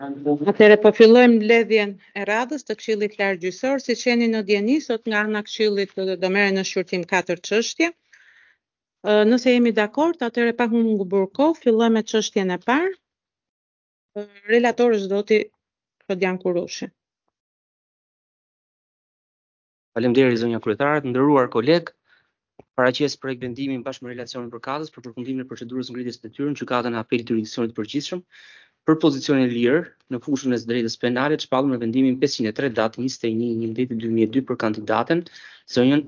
Atëherë po fillojmë mbledhjen e radhës të Këshillit Lartgjyqësor. Siç jeni në dieni, sot nga ana e Këshillit do merren në shqyrtim 4 çështje. Nëse jemi dakord, atëherë pa humbur kohë, fillojmë me çështjen e parë. Relatori është zoti Klodian Kurushi. Faleminderit zonja kryetare, të nderuar koleg. Paraqes projekt vendimi bashkë me relacionin përkatës për përfundimin e procedurës ngritjes së detyrës në gjykatën e apelit të jurisdiksionit të përgjithshëm për pozicionin e lirë në fushën e drejtës penale të shpallur me vendimin 503 datë 21/11/2002 për kandidaten zonjën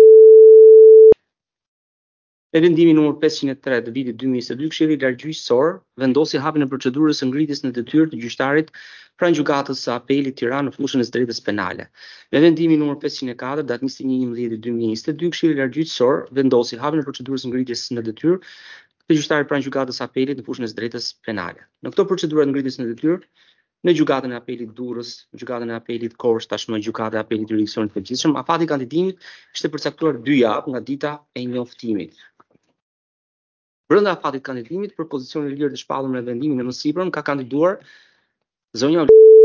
me vendimin numër 503 të vitit 2022, Këshilli Lartgjyqësor vendosi hapjen e procedurës së ngritjes në detyrë të gjyqtarit pranë gjykatës së apelit Tiranë në fushën e drejtës penale. Me vendimin numër 504 datë 21/11/2022, Këshilli Lartgjyqësor vendosi hapjen e procedurës së ngritjes në detyrë të gjyqtarit pranë gjykatës së apelit në fushën e drejtës penale. Në këto procedura të ngritjes në detyrë, në gjykatën e apelit Durrës, gjykatën e apelit Korçë, tashmë gjykata e apelit të jurisdiksionit të përgjithshëm, afati i kandidimit ishte përcaktuar 2 javë nga dita e njoftimit. Brenda afatit kandidimit për pozicionin e lirë të shpallur me vendimin e mësipërm ka kandiduar zonja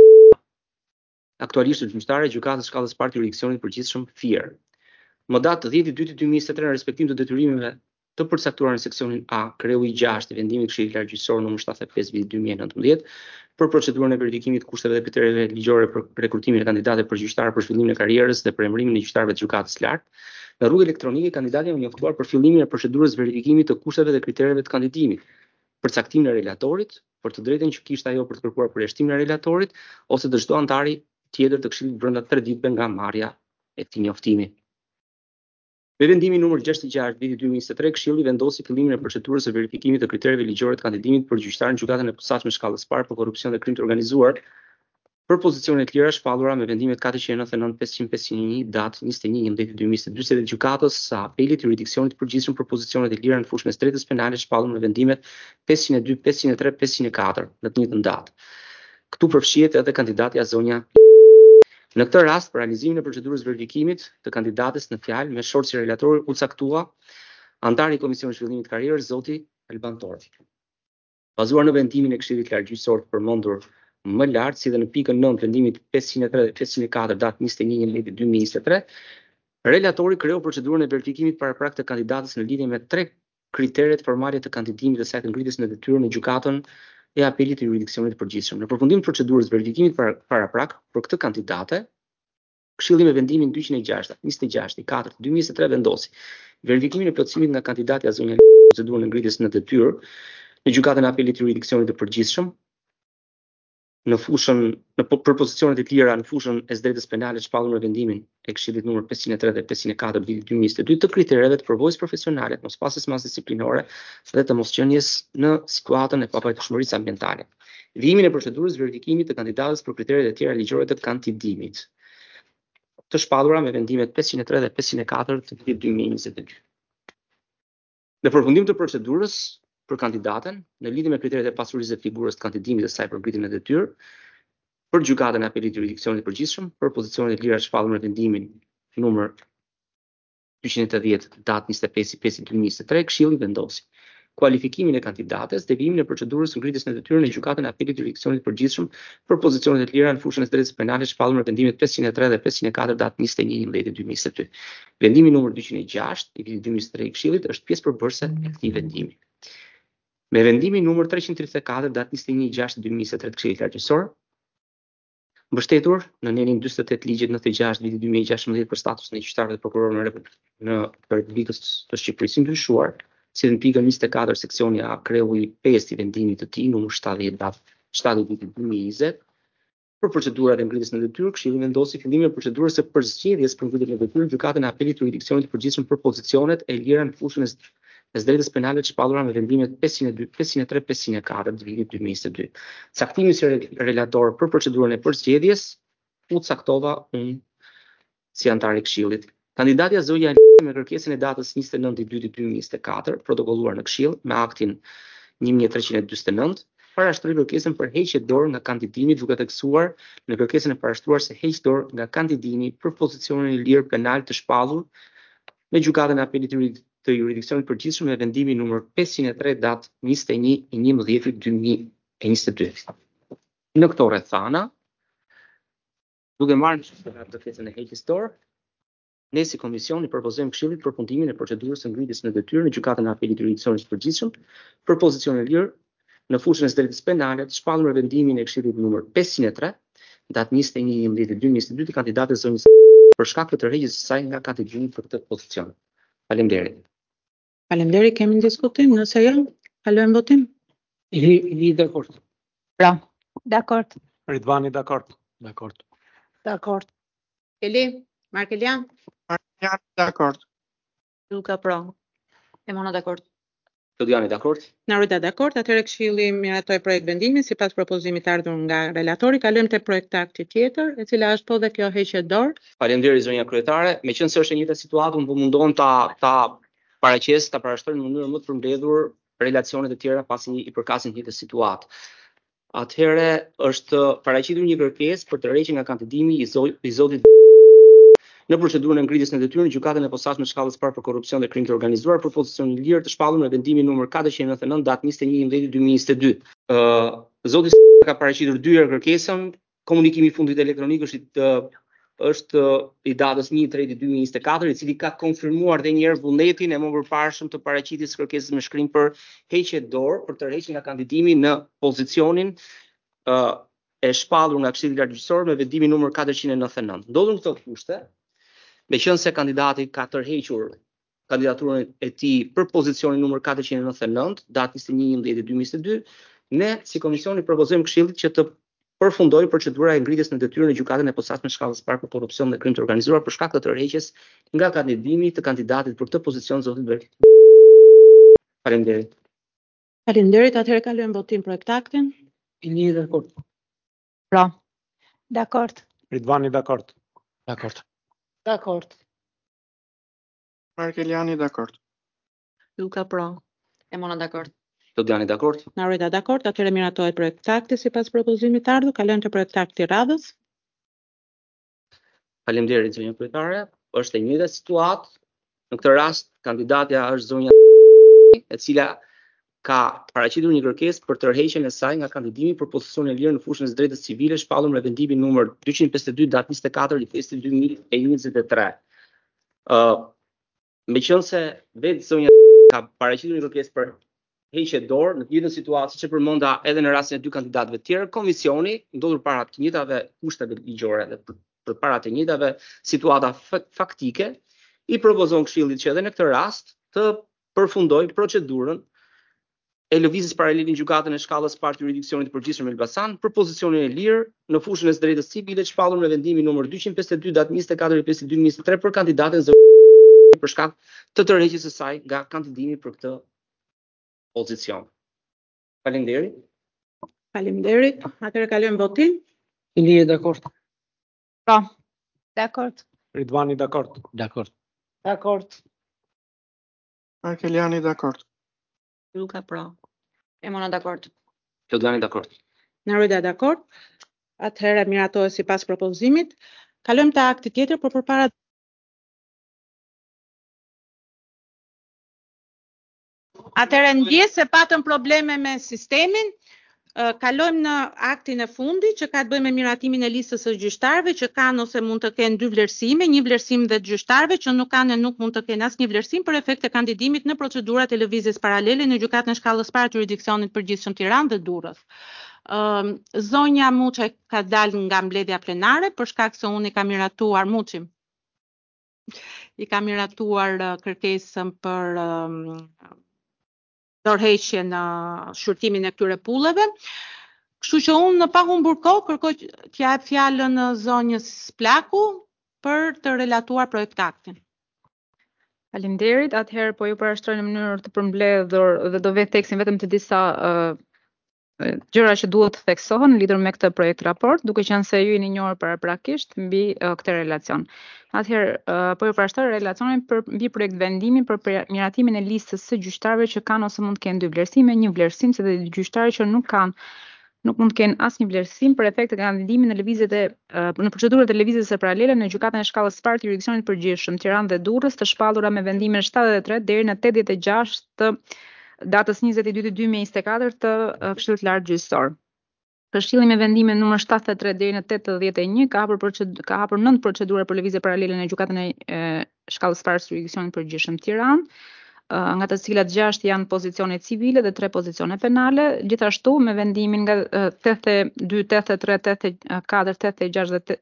aktualisht gjyqtare e gjykatës shkallës së parë të jurisdiksionit të përgjithshëm Fier. Më datë 10/2/2023 në respektim të detyrimeve të përcaktuara në seksionin A, kreu i 6 i vendimit të Këshillit Lartgjyqësor nr. 75/2019 për procedurën e verifikimit të kushteve dhe kriteret ligjore për rekrutimin e kandidatëve për gjyqtar për fillimin e karrierës dhe për emërimin e gjyqtarëve të gjykatës së lartë, në rrugë elektronike kandidatja u njoftuar për fillimin e procedurës verifikimit të kushteve dhe kritereve të kandidimit, përcaktimin e relatorit, për të drejtën që kishte ajo për të kërkuar përjashtimin e relatorit ose të çdo antari tjetër të Këshillit brenda 3 ditëve nga marrja e këtij njoftimi. Me vendimin numër 66 vitit 2023, Këshilli vendosi fillimin e procedurës së verifikimit të kritereve ligjore të kandidimit për gjyqtar në gjykatën e posaçme shkallës së parë për korrupsion dhe krim të organizuar për pozicione të lira shpallura me vendimet 499/501 datë 21/11/2022 dhe gjykatës së apelit të jurisdiksionit të përgjithshëm për pozicionet e lira në fushën e drejtës penale shpallur me vendimet 502, 503, 504 në të njëjtën datë. Këtu përfshihet edhe kandidatja zonja. Në këtë rast, për realizimin e procedurës verifikimit të kandidates në fjalë me short si relator u caktua antari i Komisionit të Zhvillimit të Karrierës zoti Elban Torti. Bazuar në vendimin e Këshillit Lartgjyqësor të përmendur më lart, si dhe në pikën 9 vendimit 503 dhe 504 datë 21/11/2023, relatori kreu procedurën e verifikimit paraprak të kandidates në lidhje me 3 kriteret formale të kandidimit dhe saj të ngritjes në detyrë në gjykatën e apelit të jurisdiksionit të përgjithshëm. Në përfundim të procedurës verifikimit paraprak për këtë kandidate, Këshilli me vendimin 206/26/4/2023 vendosi verifikimin e plotësimit nga kandidatja zonja procedurën e ngritjes në detyrë në gjykatën e apelit të jurisdiksionit të përgjithshëm në fushën për pozicionet e tjera në fushën e drejtës penale shpallur me vendimin e Këshillit numër 503 dhe 504 vitit 2022 të kritereve të përvojës profesionale, mospasjes mas disiplinore dhe të mosqenies në situatën e papajtueshmërisë ambientale. Vijimin e procedurës verifikimit të kandidatës për kriteret e tjera ligjore të kandidimit, të shpallura me vendimet 503 dhe 504 të vitit 2022. Në përfundim të procedurës për kandidaten, në lidhje me kriteret e pasurisë dhe figurës të kandidimit dhe saj për ngritjen e detyrë, për gjykatën e apelit të jurisdiksionit të përgjithshëm, për pozicionet e lira shpallur me vendimin numër 280 datë 25/5/2023, Këshilli vendosi kualifikimin e kandidates, devijimin e procedurës së ngritjes në detyrë në gjykatën e apelit të jurisdiksionit të përgjithshëm për pozicionet e lira në fushën e drejtës penale shpallur me vendimet 503 dhe 504 datë 21/11/2022. Vendimi numër 206 i vitit 2023 i Këshillit është pjesë përbërëse e këtij vendimi. Me vendimin numër 334 datë 21/6/2023 të Këshillit Lartgjyqësor, mbështetur në nenin 48 ligjet 96 vitit 2016 për statusin e gjyqtarëve dhe prokurorëve në Republikën e Shqipërisë, ndryshuar si në pikën 24 seksioni A kreu i 5 i vendimit të tij numër 70 datë 7 vitit 2020 për procedurat e ngritjes në detyrë, Këshilli vendosi fillimin e procedurës së përzgjedhjes për ngritjen në detyrë në gjykatën e apelit të jurisdiksionit të përgjithshëm për pozicionet e lira në fushën e drejtës penale të shpallura me vendimet 502, 503, 504 të vitit 2022. Caktimi si relator për procedurën e përzgjedhjes u caktova unë si antar i Këshillit. Kandidatja zonja me kërkesën e datës 29/2/2024, protokolluar në Këshill me aktin 1349, parashtroi kërkesën për heqje dorë nga kandidimi duke theksuar në kërkesën e parashtruar se heq dorë nga kandidimi për pozicionin e lirë penal të shpallur në gjykatën e apelit të jurisdiksionit të përgjithshëm me vendimin numër 503 datë 21/11/2022. Në këto rrethana, duke marrë në consideratë të fetën e heqjes dorë, ne si komisioni propozojmë Këshillit përfundimin e procedurës së ngritjes në detyrë në gjykatën e apelit të jurisdiksionit të përgjithshëm për pozicion e lirë në fushën e së drejtës penale të shpallur me vendimin e Këshillit numër 503 datë 21/11/2022 të kandidatës zonës për shkak të tërheqjes së saj nga kandidimi për këtë pozicion. Faleminderit. Faleminderit, kemi një diskutim, nëse jo, kalojmë votim. Ili dakord. Pra, dakord. Ridvani dakord. Dakord. Dakord. Eli, Markelian, Dakord. Luka pra. Emona dakord. Lodiani dakord? Narita dakord, atëherë Këshilli miratoi projekt vendimi sipas propozimit të ardhur nga relatori. Kalojmë te projekti akti tjetër, e cila është po dhe kjo heqje dorë. Faleminderit zonja kryetare. Meqense është e njëjta situatë, unë po mundohem ta paraqes, ta parashtroj në mënyrë më të përmbledhur relacionet e tjera pasi i përkasin një situatë. Atëherë është paraqitur një kërkesë për tërheqje nga kandidimi i zotit në procedurën e ngritjes në detyrë në gjykatën e posaçme shkallës parë për korrupsion dhe krim të organizuar për pozicionin e lirë të shpallur me vendimin numër 499 datë 21/10/2022. Zoti ka paraqitur dy herë kërkesën. Komunikimi i fundit elektronik është i datës 1/3/2024, i cili ka konfirmuar edhe një herë vullnetin e më përparshëm të paraqitjes së kërkesës me shkrim për heqje dorë për tërheqje nga kandidimi në pozicionin e shpallur nga Këshilli Lartëgjykosor me vendimin numër 499. Ndodhur këto kushte, meqense kandidati ka tërhequr kandidaturën e tij për pozicionin numër 499, datë 21/11/2022, ne si komisioni propozojmë Këshillit që të përfundoi procedura e ngritjes në detyrë në gjykatën e posaçme shkallës parë për korrupsion dhe krim të organizuar për shkak të tërheqjes nga kandidimi të kandidatit për këtë pozicion zotit Berk. Faleminderit. Faleminderit, atëherë kalojmë votim projekt aktin. Ili dakord. Pra. Dakord. Ridvani dakord. Dakord. Dakord. Markeliani dakord. Luka pra. Emona dakord. Lodiani dakord? Narita dakord, atëherë miratohet projekt akti sipas propozimit të ardhur. Kalojmë te projekt akti i radhës. Faleminderit zonja kryetare. Është e njëjta situatë. Në këtë rast kandidatja është zonja e cila ka paraqitur një kërkesë për tërheqjen e saj nga kandidimi për pozicion e lirë në fushën e së drejtës civile shpallur me vendimin numër 252 datë 24/5/2023. Meqense vetë zonja ka paraqitur një kërkesë për heqje dorë në të njëjtën situatë siç e përmenda edhe në rastin e dy kandidatëve të tjerë, komisioni ndodhur para të njëjtave kushteve ligjore dhe përpara të njëjtave situata faktike, i propozon Këshillit që edhe në këtë rast të përfundojë procedurën e lëvizjes paralele në gjykatën e shkallës parë të jurisdiksionit të përgjithshëm Elbasan për pozicionin e lirë në fushën e së drejtës civile të shpallur me vendimin numër 252 datë 24/5/2023 për kandidatën për shkak të tërheqjes së saj nga kandidimi për këtë pozicion. Faleminderit. Faleminderit. Atëherë kalojmë votim. Ili dakord. Pra. Dakord. Ridvani dakord. Dakord. Dakord. Markeliani dakord. Luka pra. Emona dakord. Lodiani dakord. Narita dakord. Atëherë miratohet sipas propozimit. Kalojmë te akti tjetër, por përpara atëherë ndjes se patëm probleme me sistemin. Kalojmë në aktin e fundit që ka të bëjë me miratimin e listës së gjyqtarëve që kanë ose mund të kenë dy vlerësime, një vlerësim dhe të gjyqtarëve që nuk kanë e nuk mund të kenë asnjë vlerësim për efekt të kandidimit në procedurat e lëvizjes paralele në gjykatën e shkallës parë të jurisdiksionit të përgjithshëm Tiranë dhe Durrës. Zonja Muçaj ka dalë nga mbledhja plenare për shkak se unë i kam miratuar kërkesën për dorëheqje në shurtimin e këtyre pulleve. Kështu që unë në pa humbur kohë kërkoj t'ja jap fjalën zonjës Plaku për të relatuar projekt aktin. Faleminderit. Atëherë po ju parashtroj në mënyrë të përmbledhur dhe do vë tekstin vetëm të disa gjëra që duhet të theksohen lidhur me këtë projekt raport, duke qenë se ju jeni njohur paraprakisht mbi këtë relacion. Atëherë po ju parashtroj relacionin mbi projekt vendimin për miratimin e listës së gjyqtarëve që kanë ose mund të kenë dy vlerësime, një vlerësim se dhe gjyqtarë që nuk mund të kenë asnjë vlerësim për efekt të kandidimit në lëvizjet në procedurat e lëvizjes së paralele në gjykatën e shkallës parë të jurisdiksionit të përgjithshëm Tiranë dhe Durrës të shpallura me vendimin 73 deri në 86 të datës 22/2/2024 të Këshillit Lartëgjykosor. Këshilli me vendimin numër 73 deri në 81 ka hapur 9 procedura për lëvizje paralele në gjykatën e shkallës së parë së jurisdiksionit përgjithshëm Tiranë, nga të cilat 6 janë pozicione civile dhe 3 pozicione penale. Gjithashtu me vendimin nga 82, 83, 84, 86 dhe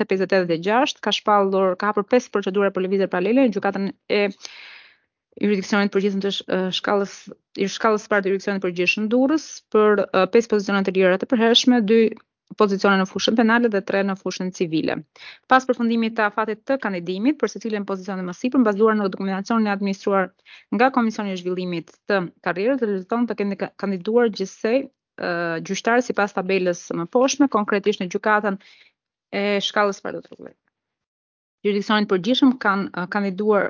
856 ka hapur 5 procedura për lëvizje paralele në gjykatën e jurisdiksionit përgjithshëm të shkallës së parë të jurisdiksionit përgjithshëm Durrës për 5 pozicione të lira të përhershme, 2 pozicione në fushën penale dhe 3 në fushën civile. Pas përfundimit të afatit të kandidimit për secilën pozicion më sipër, bazuar në dokumentacionin e administruar nga Komisioni i Zhvillimit të Karrierës, rezulton të kenë kandiduar gjithsej gjyqtarë sipas tabelës më poshtme, konkretisht në gjykatën e shkallës së parë të rregullit. Jurisdiksionit përgjithshëm kanë kandiduar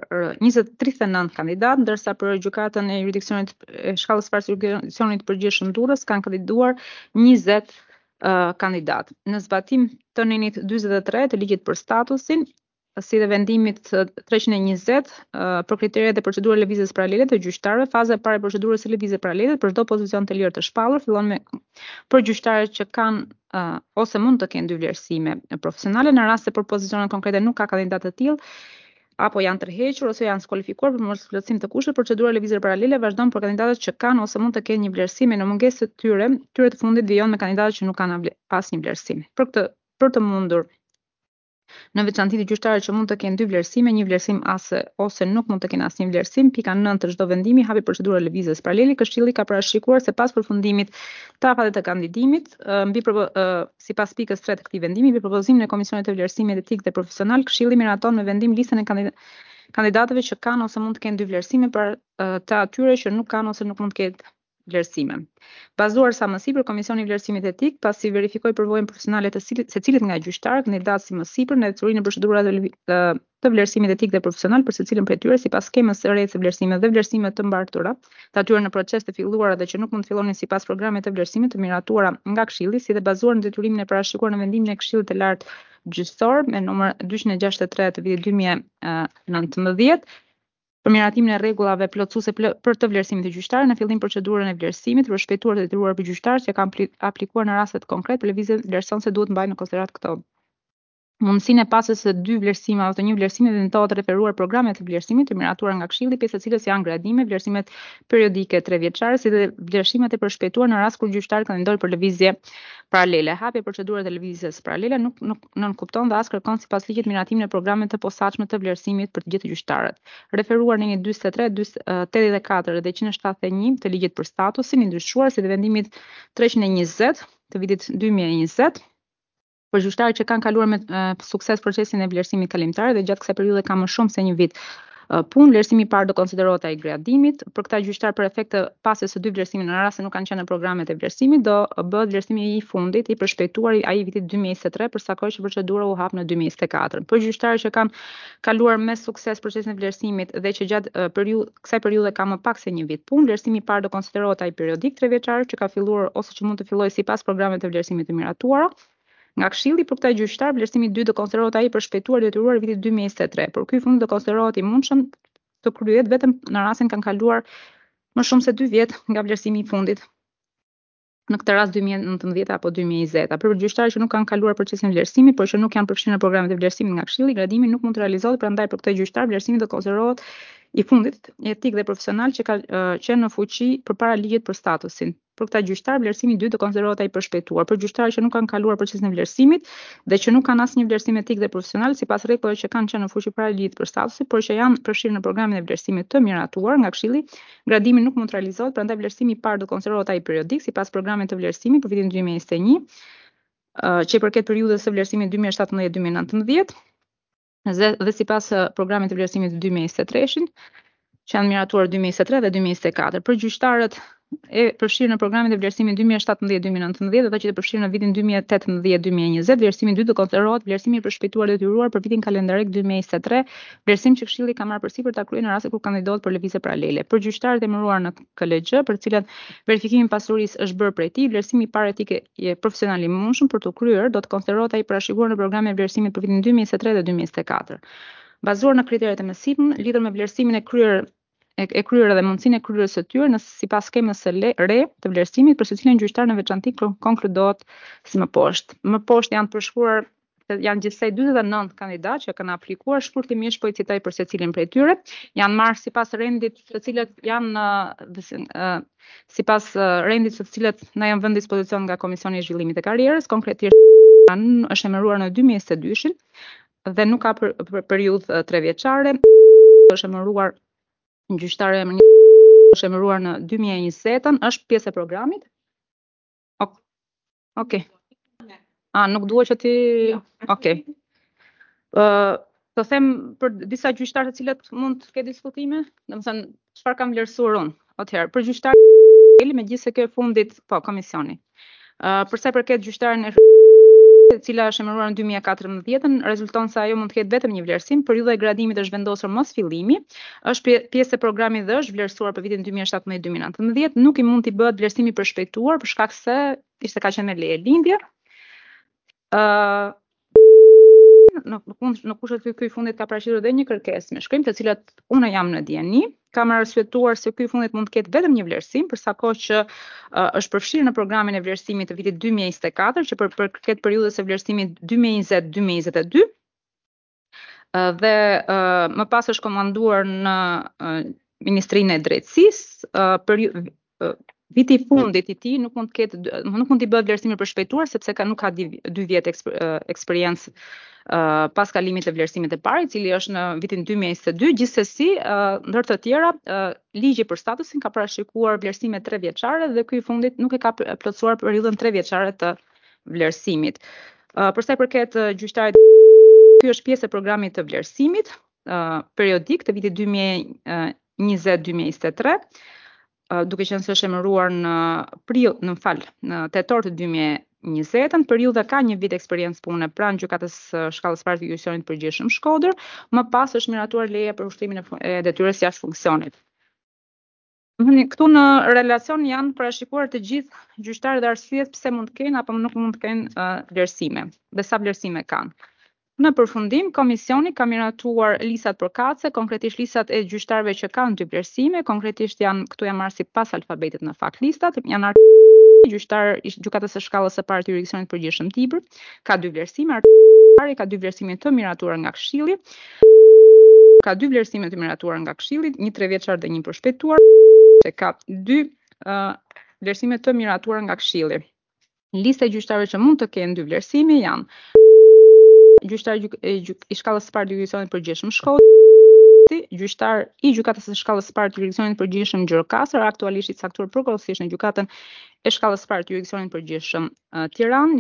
39 kandidat, ndërsa për gjykatën e jurisdiksionit shkallës së parë të jurisdiksionit përgjithshëm Durrës kanë kandiduar 20 kandidat. Në zbatim të nenit 43 të ligjit për statusin, si dhe vendimit 320 për kriteret e procedurës lëvizjes paralele të gjyqtarëve, faza e parë e procedurës së lëvizjes paralele për çdo pozicion të lirë të shpallur fillon me për gjyqtarët që kanë ose mund të kenë dy vlerësime profesionale, në rast se për pozicionet konkrete nuk ka kandidat të tillë apo janë tërhequr ose janë skualifikuar për mos plotësim të kushteve, procedura lëvizje paralele vazhdon për kandidatët që kanë ose mund të kenë një vlerësim, në mungesë të tyre të fundit vijon me kandidatët që nuk kanë asnjë vlerësim. Për të mundur në veçantë gjyqtarët që mund të kenë dy vlerësime, një vlerësim ose nuk mund të kenë asnjë vlerësim, pika 9 të çdo vendimi hapi procedura lëvizjes paralele. Këshilli ka parashikuar se pas përfundimit të afatit të kandidimit, sipas pikës 3 të këtij vendimi, mbi propozimin e Komisionit të Vlerësimit etik dhe profesional, Këshilli miraton me vendim listën e kandidatëve që kanë ose mund të kenë dy vlerësime për të atyre që nuk kanë ose nuk mund të kenë vlerësime. Bazuar sa më sipër, Komisioni i Vlerësimit Etik, pasi verifikoi përvojën profesionale të secilit nga gjyqtarë, kandidat si më sipër në detyrën e procedurave të vlerësimit etik dhe profesional për secilin prej tyre sipas skemës së re të vlerësimit dhe vlerësimeve të mbartura, të atyre në proces të filluara dhe që nuk mund të fillonin sipas programit të vlerësimit të miratuara nga Këshilli, si dhe bazuar në detyrimin e parashikuar në vendimin e Këshillit të Lartë Gjyqësor me numër 263 të vitit 2019 për miratimin e rregullave plotësuese për të vlerësimit të gjyqtarëve në fillim procedurën e vlerësimit për shpejtuar të detyruar për gjyqtarët që kanë aplikuar në rastet konkret për lëvizje vlerëson se duhet mbajnë në konsiderat këto. Mundësinë e pasjes së dy vlerësime ose një vlerësimi tentohet të referuar programet të vlerësimit të miratuara nga Këshilli, pjesë e cilës janë gradime, vlerësimet periodike 3 vjeçare, si dhe vlerësimet e përshpejtuara në rast kur gjyqtarët kandidojnë për lëvizje paralele. Hapja e procedurës të lëvizjes paralele nuk nënkupton dhe as kërkon sipas ligjit miratimin e programeve të posaçme të vlerësimit për të gjithë gjyqtarët. Referuar në 43, 84 dhe 171 të ligjit për statusin i ndryshuar, si dhe vendimit 320 të vitit 2020 për gjyqtarët që kanë kaluar me sukses procesin e vlerësimit kalimtar dhe gjatë kësaj periudhe ka më shumë se një vit punë, vlerësimi i parë do konsiderohet ai gradimit. Për këta gjyqtar për efekt të pasjes së dy vlerësimeve në rast se nuk kanë qenë në programet e vlerësimit, do bëhet vlerësimi i fundit i përshpejtuar ai i vitit 2023 për sa kohë që procedura u hap në 2024. Për gjyqtarët që kanë kaluar me sukses procesin e vlerësimit dhe që gjatë kësaj periudhe ka më pak se një vit punë, vlerësimi i parë do konsiderohet ai periodik 3 vjeçar që ka filluar ose që mund të fillojë sipas programeve të vlerësimit të miratuara nga Këshilli. Për këta gjyqtar, vlerësimi i dytë do konsiderohet ai përshpejtuar detyruar vitit 2023. Por ky fund do konsiderohet i mundshëm të kryhet vetëm në rastin kanë kaluar më shumë se 2 vjet nga vlerësimi i fundit. Në këtë rast 2019 apo 2020. Për gjyqtarët që nuk kanë kaluar procesin e vlerësimit, por që nuk janë përfshirë në programet e vlerësimit nga Këshilli, gradimi nuk mund të realizohet, prandaj për këtë gjyqtar vlerësimi do konsiderohet i fundit, etik dhe profesional që ka qenë në fuqi përpara ligjit për statusin. Për këta gjyqtar, vlerësimi i dytë do konsiderohet ai përshpejtuar. Për gjyqtarët që nuk kanë kaluar procesin e vlerësimit dhe që nuk kanë asnjë vlerësim etik dhe profesional sipas rregullave që kanë qenë në fuqi para ligjit për statusin, por që janë përfshirë në programin e vlerësimit të miratuar nga Këshilli, gradimi nuk mund të realizohet, prandaj vlerësimi i parë do konsiderohet ai periodik sipas programit të vlerësimit për vitin 2021, që i përket periudhës së vlerësimit 2017-2019. Dhe sipas programit të vlerësimit të 2023-shin, që janë miratuar 2023 dhe 2024. Për gjyqtarët e përfshirë në programin e vlerësimit 2017-2019 dhe ata që të përfshirë në vitin 2018-2020, vlerësimi i dytë do konsiderohet vlerësimi i përshpejtuar detyruar për vitin kalendarik 2023, vlerësim që Këshilli ka marrë përsipër ta kryejë në raste kur kandidohet për lëvizje paralele. Për gjyqtarët emëruar në KLG, për të cilat verifikimi i pasurisë është bërë prej tij, vlerësimi i parë etik e profesional i mundshëm për të kryer do të konsiderohet ai parashikuar në programin e vlerësimit për vitin 2023 dhe 2024. Bazuar në kriteret e mësipër, lidhur me vlerësimin e kryer e kryer edhe mundësinë e kryerjes së tyre sipas skemës së re të vlerësimit për secilin gjyqtar në veçantë konkludohet si më poshtë. Më poshtë janë përshkruar janë gjithsej 49 kandidatë që kanë aplikuar, shkurtimisht po I citoj për secilin prej tyre. Janë marrë sipas rendit të cilët janë sipas rendit të cilët na janë vënë dispozicion nga Komisioni I Zhvillimit të Karrierës, konkretisht është emëruar në 2022-shin dhe nuk ka periudhë 3 vjeçare. Është emëruar gjyqtare është emëruar në 2020-ën, është pjesë e programit. Okej. Nuk dua që ti... Okej. Të them për disa gjyqtarë të cilët mund të ketë diskutime, domethënë çfarë kam vlerësuar unë. Atëherë, për gjyqtarë megjithëse kjo e fundit, po, komisioni. Për sa I përket gjyqtaren e cila është emëruar në 2014, rezulton se ajo mund të ketë vetëm një vlerësim. Periudha e gradimit është vendosur mos fillimi, është pjesë e programit dhe është vlerësuar për vitin 2017-2019. Nuk I mund t'i bëhet vlerësimi për shpejtuar për shkak se ishte ka qenë me leje lindje. Në kushtet ky I fundit ka paraqitur edhe një kërkesë me shkrim, të cilat unë jam në dieni. Kam arsyetuar se ky I fundit mund të ketë vetëm një vlerësim, për sa kohë që është përfshirë në programin e vlerësimit të vitit 2024, që për këtë periudhës së vlerësimit 2020-2022, dhe më pas është komanduar në Ministrinë e Drejtësisë. Viti I fundit I tij nuk mund t'i bëhet vlerësimi për shpejtuar sepse nuk ka 2 vjet eksperiencë pas kalimit të vlerësimit të parë, I cili është në vitin 2022. Gjithsesi, ndër të tjera, ligji për statusin ka parashikuar vlerësime 3 vjeçare dhe ky I fundit nuk e ka plotësuar periudhën 3 vjeçare të vlerësimit. Për sa I përket gjyqtarit, ky është pjesë e programit të vlerësimit periodik të vitit 2020-2023. Duke qenë se është emëruar në tetor të 2020-ën, periudha ka një vit eksperiencë pune pranë gjykatës shkallës së parë të Gjykatës së Përgjithshëm Shkodër, më pas është miratuar leja për ushtrimin e detyrës jashtë funksionit. Këtu në relacion janë parashikuar të gjithë gjyqtarët dhe arsyet pse mund të kenë apo nuk mund të kenë vlerësime dhe sa vlerësime kanë. Në përfundim, komisioni ka miratuar listat përkatëse, konkretisht listat e gjyqtarëve që kanë 2 vlerësime, konkretisht këtu janë marrë sipas alfabetit në fakt listat, janë gjyqtar I Gjykatës së shkallës së parë të Jurisdiksionit të Përgjithshëm Tibër, ka 2 vlerësime, ka 2 vlerësime të miratuara nga Këshilli, ka 2 vlerësime të miratuara nga Këshilli, një 3 vjeçar dhe një për shpejtuar, që ka 2 vlerësime të miratuara nga Këshilli. Lista e gjyqtarëve që mund të kenë 2 vlerësime janë gjyqtar I shkallës së parë të Jurisdiksionit të Përgjithshëm Shkodër, gjyqtar I Gjykatës së shkallës së parë të Jurisdiksionit të Përgjithshëm Gjirokastër, aktualisht I caktuar përkohësisht në Gjykatën e shkallës së parë të Jurisdiksionit të Përgjithshëm Tiranë,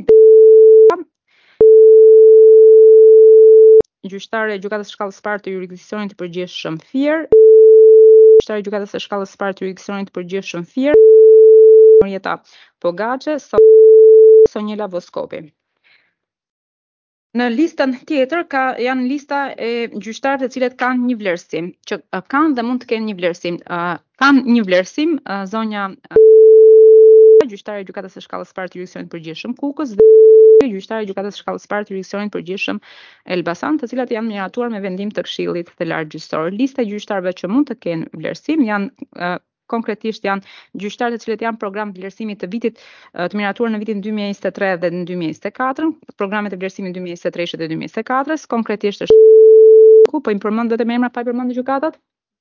gjyqtar e Gjykatës së shkallës së parë të Jurisdiksionit të Përgjithshëm Fier, gjyqtar e Gjykatës së shkallës së parë të Jurisdiksionit të Përgjithshëm Fier, Marieta Pogaçe, Sonjela Voskopi. Në listën tjetër janë lista e gjyqtarëve të cilët kanë një vlerësim, që kanë dhe mund të kenë një vlerësim. Kanë një vlerësim zonja gjyqtare e Gjykatës së shkallës së parë të Jurisdiksionit të Përgjithshëm Kukës dhe gjyqtare e Gjykatës së shkallës së parë të Jurisdiksionit të Përgjithshëm Elbasan, të cilat janë miratuar me vendim të Këshillit të Lartë Gjyqësor. Lista e gjyqtarëve që mund të kenë vlerësim janë konkretisht janë gjyqtarët të cilët janë program vlerësimit të vitit të miratuar në vitin 2023 dhe në 2024, programet e vlerësimit 2023 dhe 2024, konkretisht është po I përmend vetëm emra pa I përmendur gjykatat.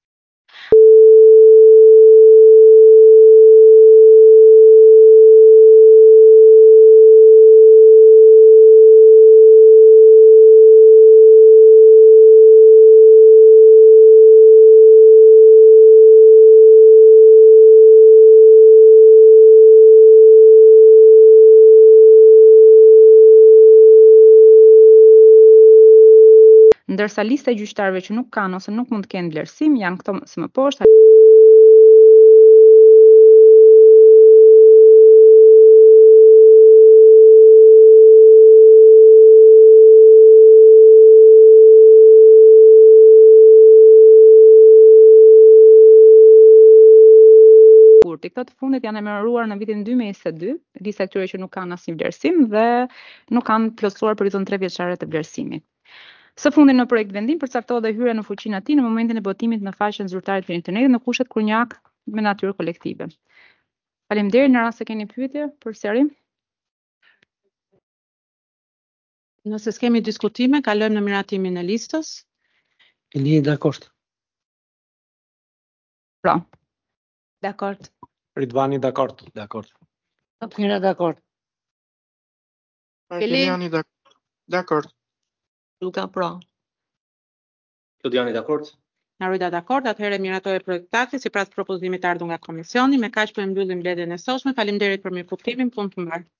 Ndërsa lista e gjyqtarëve që nuk kanë ose nuk mund të kenë vlerësim janë këto së më poshtë. Këto të fundit janë emëruar në vitin 2022, lista e këtyre që nuk kanë asnjë vlerësim dhe nuk kanë plotësuar periudhën 3 vjeçare të vlerësimit. Së fundi në projekt vendim përcaktohet dhe hyrja në fuqinë e tij në momentin e botimit në faqen zyrtare të internetit në kushtet kur një akt me natyrë kolektive. Faleminderit, në rast se keni pyetje përsëri. Nëse s'kemi diskutime, kalojmë në miratimin e listës. I lidhje dakord. Pra, Dakord. Ridvani dakord. Dakord. Sapina dakord. Arkeliani dakord. Luka pra. Lodiani dakord? Narida dakord, atëherë miratohet projekti sipas propozimit të ardhur nga komisioni. Me kaq po e mbyllim mbledhjen e sotshme. Faleminderit për mirëkuptimin, punë të mbarë.